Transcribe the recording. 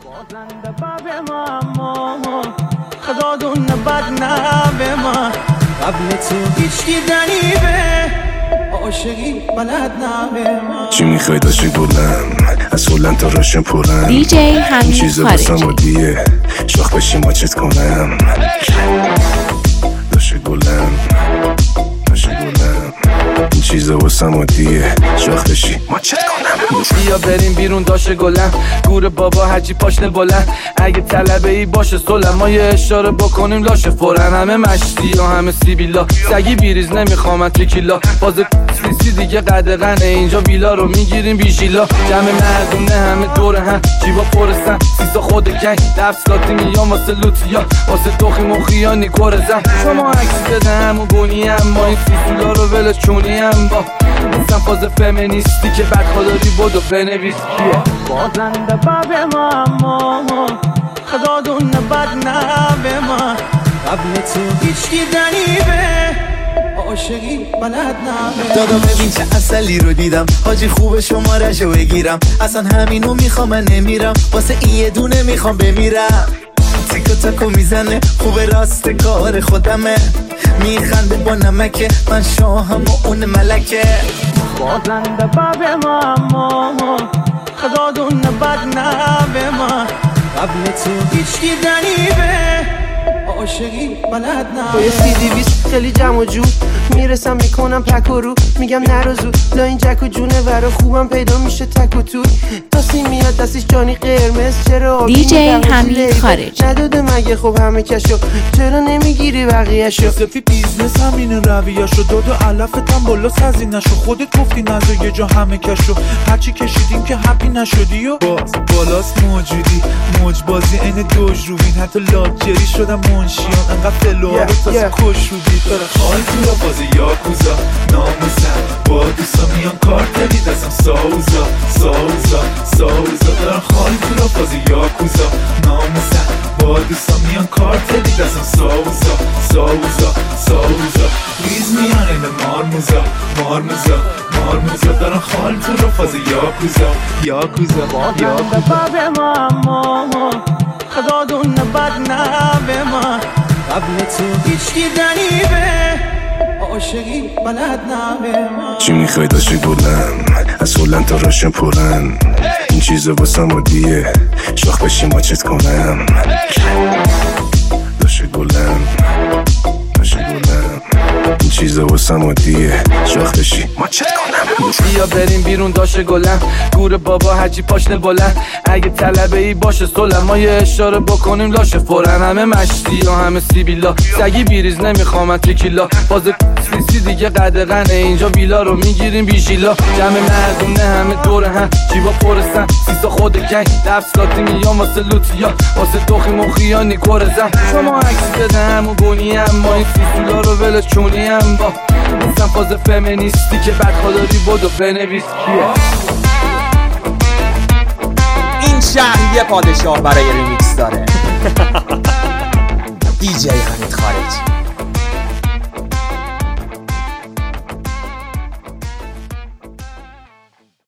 بازنده باب ما خدا دون بد نبه ما قبل تو هیچ دیدنی به عاشقی بلد نبه ما. چی میخوای داشتی بلم از هلند تا راشن پرم دیجی همین چیزا بسم عادیه شاخ بشی ماچت کنم داشتی بلم این چیزا واسم عادیه شاخ بشی ماچت کنم. بیا بریم بیرون داشه گلم گور بابا هرچی پاشنه بلند اگه طلبه ای باشه سلم ما یه اشاره بکنیم لاشه فورن همه مشتی و همه سیبیلا سگی بیریز نمیخوام تکیلا باز سیسی دیگه قدغنه اینجا ویلا رو میگیریم بیشیلا جمع مردونه همه دور هم جیبا پرسن سیسا خود گنگ دفسلاتی میام واسه لوتیا واسه دوخی مخیا نیکورزم شما عکس بده همون گونیم ما این سیسولا رو ولش چونیم با نیستم فاز فمینیستی که بد خداری بودو بنویس کیه بازنده باب ما خدا دون بد نبه ما قبل تو هیچ دیدنی به عاشقی بلد نبه. دادا ببین چه اصلی رو دیدم حاجی خوبه شمارشو بگیرم اصلا همینو میخوام من نمیرم واسه این یه دونه میخوام بمیرم تیکو تاکو میزنه خوبه راست کار خودمه میخنده با نمکه من شاهم و اون ملکه بازنده باب ما خدا دون بد نبه ما قبل تو هیچ دیدنی به عاشقی بلد نبه. با یه CD-20 خیلی جمع و جو میرسم میکنم پک و رو میگم نروزو لا این جک و جونه ورا خوبم پیدا میشه تک و توی تاسی میاد دستش جانی قرمز چرا آبی دیجی همین خارج نداده مگه خب همه کشو چرا نمیگیری بقیهشو سفی بیزنس همینه رویهشو دادو علفتم بالا سزینشو خودت گفتی نزا یه جا همه کشو هرچی کشیدیم که هپی نشدی و باز بالاست موجودی موج بازی این دوج روین حتی لاجری شدم منشیان انقدر فلوها رو تازه کش شدی خواهی تو را بازی یاکوزا ناموزم با دوستا میان کارتلی دستم ساوزا دارم خواهی تو را بازی یاکوزا ناموزم با دوستا میان کارتلی دستم ساوزا ریز میان این مارموزا دارم خواهی تو را بازی یاکوزا بازنده باب ما خدا دون بد نبه ما قبل تو هیچ دیدنی به عاشقی بلد نبه ما. چی میخوای داشتی بلم از هلند تا راشن پرم این چیزا واسم عادیه شاخ بشی ماچت کنم داشتی بلم این چیزا واسم عادیه شاخ بشی ماچت کنم. بیا بریم بیرون داشه گلم گور بابا هرچی پاشنه بلند اگه طلبه ای باشه سلم ما یه اشاره بکنیم لاشه فورن همه مشتی و همه سیبیلا سگی بیریز نمیخوام تکیلا باز سیسی دیگه قدغنه اینجا ویلا رو میگیریم بیشیلا جمع مردونه همه دور هم جیبا پرسن سیسا خود گنگ دفسلاتی میام واسه لوتیا واسه دوخی مخیا نیکورزم شما عکس بده همون گونیم ما این سیسولا رو ولش چونیم با نیستم فاز فمینیستی که بد خداری بودو بنویس کیه. این شهر یه پادشاه برای ریمیکس داره دیجی حمید خارج.